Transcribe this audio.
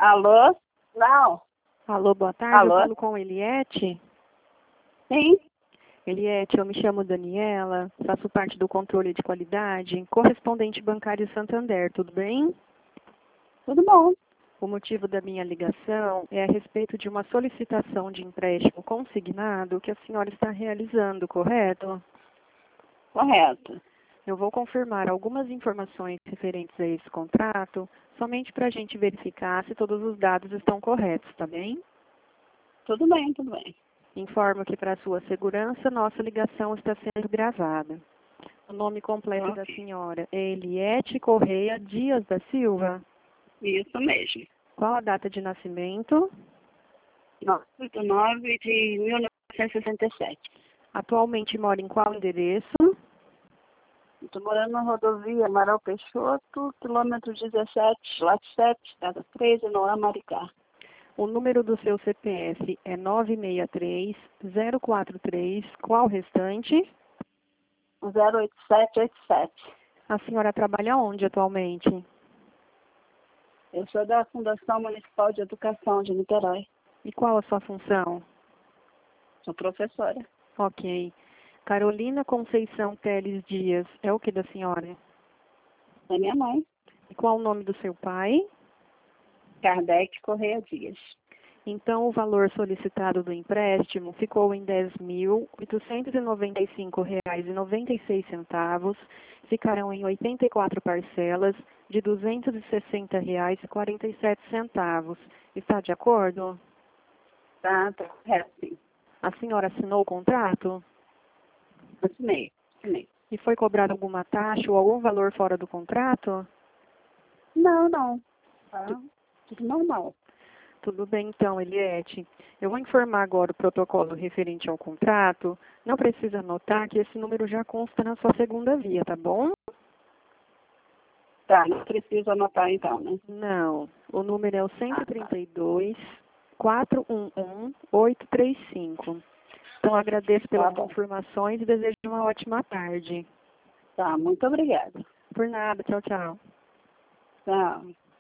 Alô? Não. Alô, boa tarde. Alô? Eu falo com Eliette. Sim. Eliette, eu me chamo Daniela, faço parte do controle de qualidade, correspondente bancário Santander, tudo bem? Tudo bom. O motivo da minha ligação é a respeito de uma solicitação de empréstimo consignado que a senhora está realizando, correto? Correto. Eu vou confirmar algumas informações referentes a esse contrato, somente para a gente verificar se todos os dados estão corretos, tá bem? Tudo bem, tudo bem. Informo que, para sua segurança, nossa ligação está sendo gravada. O nome completo da senhora é Eliette Correia Dias da Silva. Isso mesmo. Qual a data de nascimento? 9 de 1967. Atualmente mora em qual endereço? Estou morando na rodovia Amaral Peixoto, quilômetro 17, lote 7, casa 13, Noá, Maricá. O número do seu CPF é 963-043. Qual o restante? 08787. A senhora trabalha onde atualmente? Eu sou da Fundação Municipal de Educação de Niterói. E qual a sua função? Sou professora. Ok. Carolina Conceição Teles Dias é o que da senhora? Da minha mãe, E qual o nome do seu pai? Kardec Correia Dias. Então, o valor solicitado do empréstimo ficou em R$ 10.895,96. Ficarão em 84 parcelas de R$ 260,47. Está de acordo? Tá correto, sim. A senhora assinou o contrato? Assinei. E foi cobrada alguma taxa ou algum valor fora do contrato? Não. Tá tudo normal. Tudo bem, então, Eliette. Eu vou informar agora o protocolo referente ao contrato. Não precisa anotar que esse número já consta na sua segunda via, tá bom? Tá, não preciso anotar então, né? Não. O número é o 132-411-835. Então, agradeço pelas Tá bom. confirmações e desejo uma ótima tarde. Tá, muito obrigada. Por nada. Tchau, tchau. Tchau.